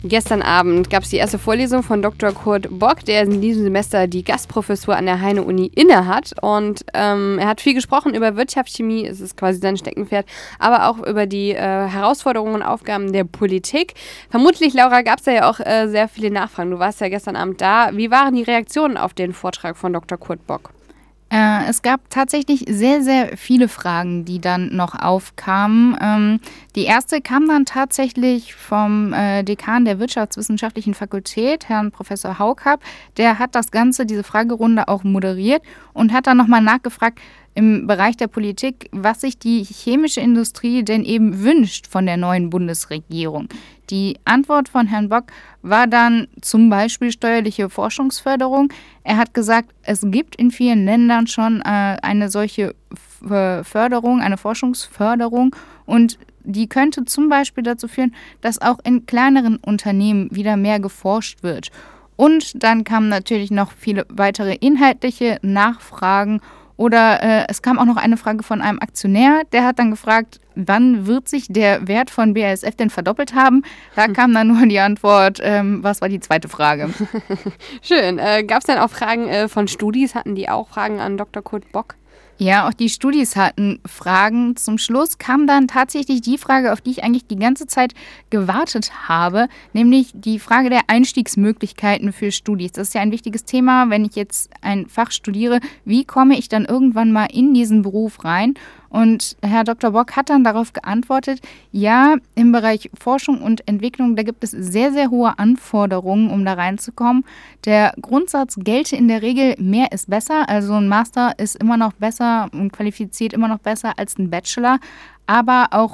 Gestern Abend gab es die erste Vorlesung von Dr. Kurt Bock, der in diesem Semester die Gastprofessur an der Heine-Uni innehat. Und er hat viel gesprochen über Wirtschaftschemie, es ist quasi sein Steckenpferd, aber auch über die Herausforderungen und Aufgaben der Politik. Vermutlich, Laura, gab es da ja auch sehr viele Nachfragen. Du warst ja gestern Abend da. Wie waren die Reaktionen auf den Vortrag von Dr. Kurt Bock? Es gab tatsächlich sehr, sehr viele Fragen, die dann noch aufkamen. Die erste kam dann tatsächlich vom Dekan der Wirtschaftswissenschaftlichen Fakultät, Herrn Professor Haukapp. Der hat diese Fragerunde auch moderiert und hat dann nochmal nachgefragt im Bereich der Politik, was sich die chemische Industrie denn eben wünscht von der neuen Bundesregierung. Die Antwort von Herrn Bock war dann zum Beispiel steuerliche Forschungsförderung. Er hat gesagt, es gibt in vielen Ländern schon eine solche Förderung, eine Forschungsförderung, und die könnte zum Beispiel dazu führen, dass auch in kleineren Unternehmen wieder mehr geforscht wird. Und dann kamen natürlich noch viele weitere inhaltliche Nachfragen. Oder es kam auch noch eine Frage von einem Aktionär, der hat dann gefragt, wann wird sich der Wert von BASF denn verdoppelt haben? Da kam dann nur die Antwort, was war die zweite Frage? Schön. Gab es denn auch Fragen von Studis? Hatten die auch Fragen an Dr. Kurt Bock? Ja, auch die Studis hatten Fragen. Zum Schluss kam dann tatsächlich die Frage, auf die ich eigentlich die ganze Zeit gewartet habe, nämlich die Frage der Einstiegsmöglichkeiten für Studis. Das ist ja ein wichtiges Thema, wenn ich jetzt ein Fach studiere. Wie komme ich dann irgendwann mal in diesen Beruf rein? Und Herr Dr. Bock hat dann darauf geantwortet, ja, im Bereich Forschung und Entwicklung, da gibt es sehr, sehr hohe Anforderungen, um da reinzukommen. Der Grundsatz gelte in der Regel, mehr ist besser. Also ein Master ist immer noch besser und qualifiziert immer noch besser als ein Bachelor. Aber auch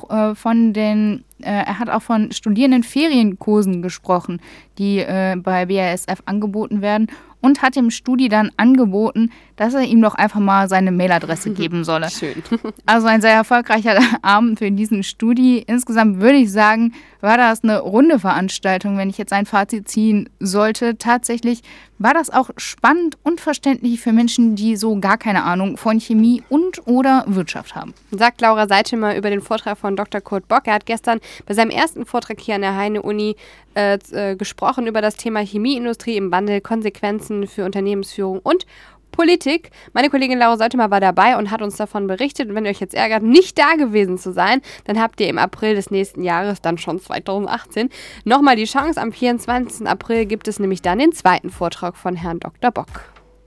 er hat auch von Studierendenferienkursen gesprochen, die bei BASF angeboten werden, und hat dem Studi dann angeboten, dass er ihm doch einfach mal seine Mailadresse geben solle. Schön. Also ein sehr erfolgreicher Abend für diesen Studi. Insgesamt würde ich sagen, war das eine runde Veranstaltung, wenn ich jetzt ein Fazit ziehen sollte. Tatsächlich war das auch spannend und verständlich für Menschen, die so gar keine Ahnung von Chemie und oder Wirtschaft haben. Sagt Laura Seitema über den Vortrag von Dr. Kurt Bock. Er hat gestern bei seinem ersten Vortrag hier an der Heine-Uni gesprochen über das Thema Chemieindustrie im Wandel, Konsequenzen für Unternehmensführung und Politik. Meine Kollegin Laura Seitema war dabei und hat uns davon berichtet. Und wenn ihr euch jetzt ärgert, nicht da gewesen zu sein, dann habt ihr im April des nächsten Jahres, dann schon 2018, nochmal die Chance. Am 24. April gibt es nämlich dann den zweiten Vortrag von Herrn Dr. Bock.